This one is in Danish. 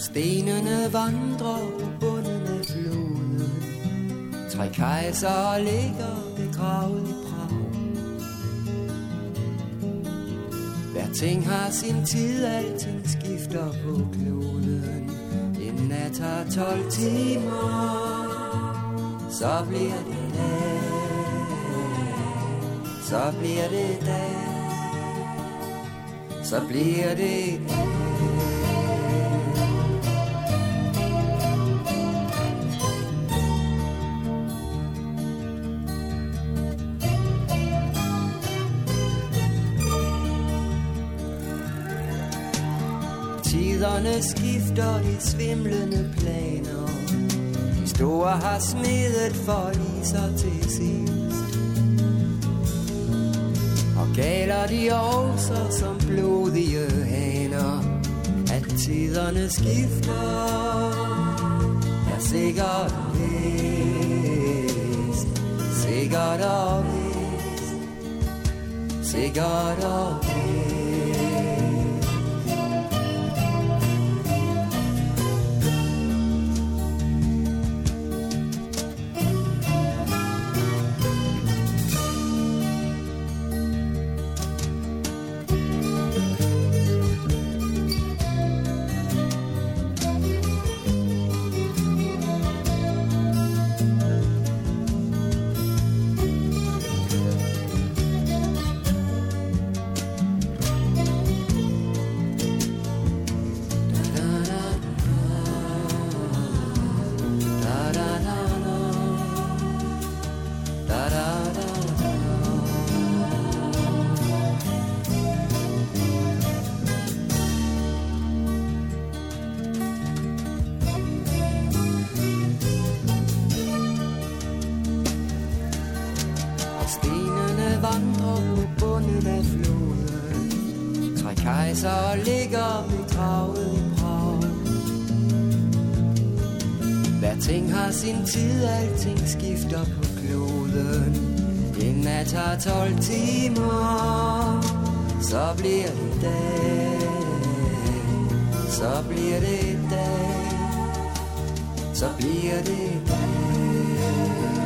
Stenene vandrer på bunden af floden. 3 kejsere ligger begravet i Prag. Hver ting har sin tid, alting skifter på kloden. En nat har 12 timer, så bliver det dag. Så bliver det dag. Så bliver det dag. Tiderne skifter de svimlende planer. De store har smedet for iser til sidst. Og galer de også som blodige haner. At tiderne skifter er sikkert og vist. Sikkert og vist. Sikkert og vist. Kejser ligger begravet i Prag. Hver ting har sin tid, alting skifter på kloden. En nat har 12 timer, så bliver det dag. Så bliver det dag. Så bliver det dag.